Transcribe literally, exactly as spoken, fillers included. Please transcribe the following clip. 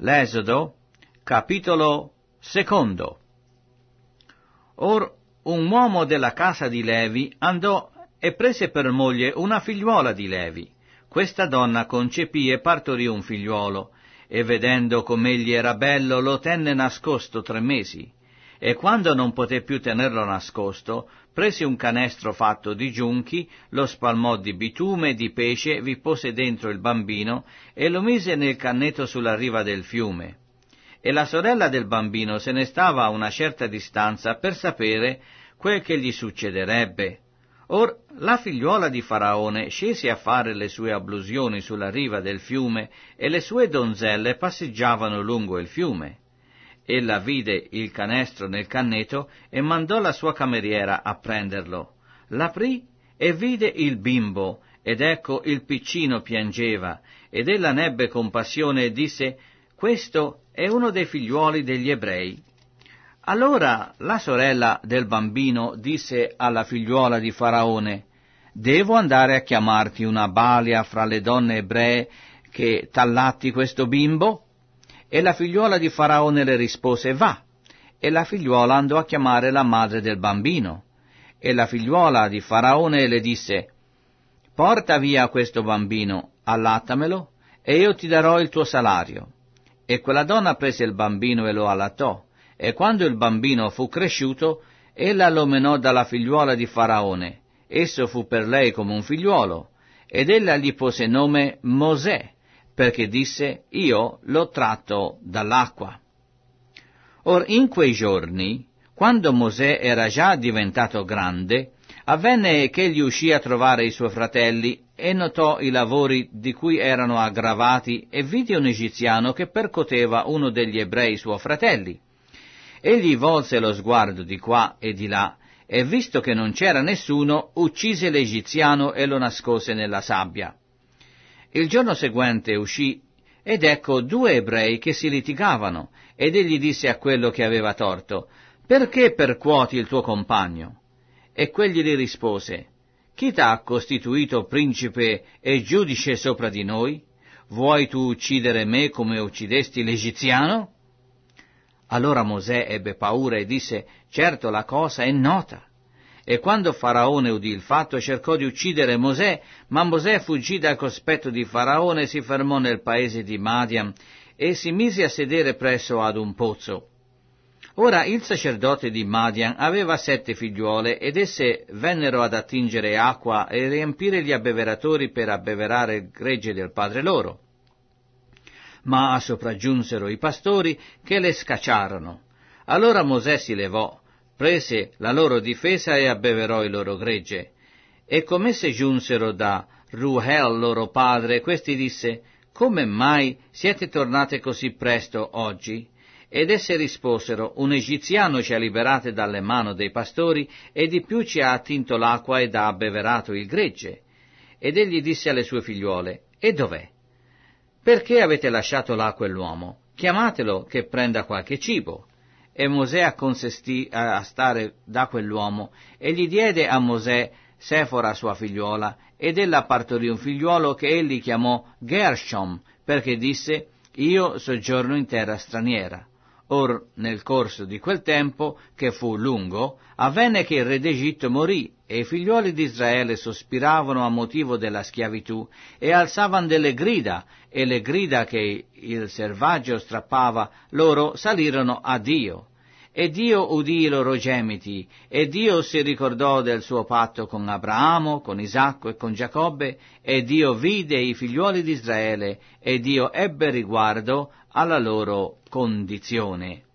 L'Esodo, capitolo secondo. Or un uomo della casa di Levi andò e prese per moglie una figliuola di Levi. Questa donna concepì e partorì un figliuolo, e vedendo com'egli era bello, lo tenne nascosto tre mesi. E quando non poté più tenerlo nascosto, prese un canestro fatto di giunchi, lo spalmò di bitume e di pesce, vi pose dentro il bambino e lo mise nel canneto sulla riva del fiume. E la sorella del bambino se ne stava a una certa distanza per sapere quel che gli succederebbe. Or la figliuola di Faraone scese a fare le sue ablusioni sulla riva del fiume, e le sue donzelle passeggiavano lungo il fiume. Ella vide il canestro nel canneto e mandò la sua cameriera a prenderlo. L'aprì e vide il bimbo, ed ecco il piccino piangeva, ed ella nebbe compassione e disse: «Questo è uno dei figliuoli degli ebrei». Allora la sorella del bambino disse alla figliuola di Faraone: «Devo andare a chiamarti una balia fra le donne ebree che t'allatti questo bimbo?» E la figliuola di Faraone le rispose: «Va». E la figliuola andò a chiamare la madre del bambino. E la figliuola di Faraone le disse: «Porta via questo bambino, allattamelo, e io ti darò il tuo salario». E quella donna prese il bambino e lo allattò, e quando il bambino fu cresciuto, ella lo menò dalla figliuola di Faraone. Esso fu per lei come un figliuolo, ed ella gli pose nome Mosè, perché disse: «Io l'ho tratto dall'acqua». Or in quei giorni, quando Mosè era già diventato grande, avvenne che egli uscì a trovare i suoi fratelli e notò i lavori di cui erano aggravati, e vide un egiziano che percoteva uno degli ebrei suoi fratelli. Egli volse lo sguardo di qua e di là, e visto che non c'era nessuno, uccise l'egiziano e lo nascose nella sabbia. Il giorno seguente uscì, ed ecco due ebrei che si litigavano, ed egli disse a quello che aveva torto: «Perché percuoti il tuo compagno?» E quegli gli rispose: «Chi t'ha costituito principe e giudice sopra di noi? Vuoi tu uccidere me come uccidesti l'egiziano?» Allora Mosè ebbe paura e disse: «Certo, la cosa è nota». E quando Faraone udì il fatto, cercò di uccidere Mosè, ma Mosè fuggì dal cospetto di Faraone, si fermò nel paese di Madian e si mise a sedere presso ad un pozzo. Ora il sacerdote di Madian aveva sette figliuole, ed esse vennero ad attingere acqua e riempire gli abbeveratori per abbeverare il gregge del padre loro. Ma sopraggiunsero i pastori che le scacciarono. Allora Mosè si levò, prese la loro difesa e abbeverò il loro gregge. E come esse giunsero da Ruel loro padre, questi disse: «Come mai siete tornate così presto oggi?» Ed esse risposero: «Un egiziano ci ha liberate dalle mani dei pastori, e di più ci ha attinto l'acqua ed ha abbeverato il gregge». Ed egli disse alle sue figliuole: «E dov'è? Perché avete lasciato là quell'uomo? Chiamatelo che prenda qualche cibo». E Mosè acconsentì a stare da quell'uomo, e gli diede a Mosè Sefora sua figliuola, ed ella partorì un figliuolo che egli chiamò Gershom, perché disse: «Io soggiorno in terra straniera». Or, nel corso di quel tempo, che fu lungo, avvenne che il re d'Egitto morì, e i figliuoli di Israele sospiravano a motivo della schiavitù, e alzavan delle grida, e le grida che il selvaggio strappava loro salirono a Dio. E Dio udì i loro gemiti, e Dio si ricordò del suo patto con Abramo, con Isacco e con Giacobbe, e Dio vide i figliuoli di Israele, e Dio ebbe riguardo alla loro condizione.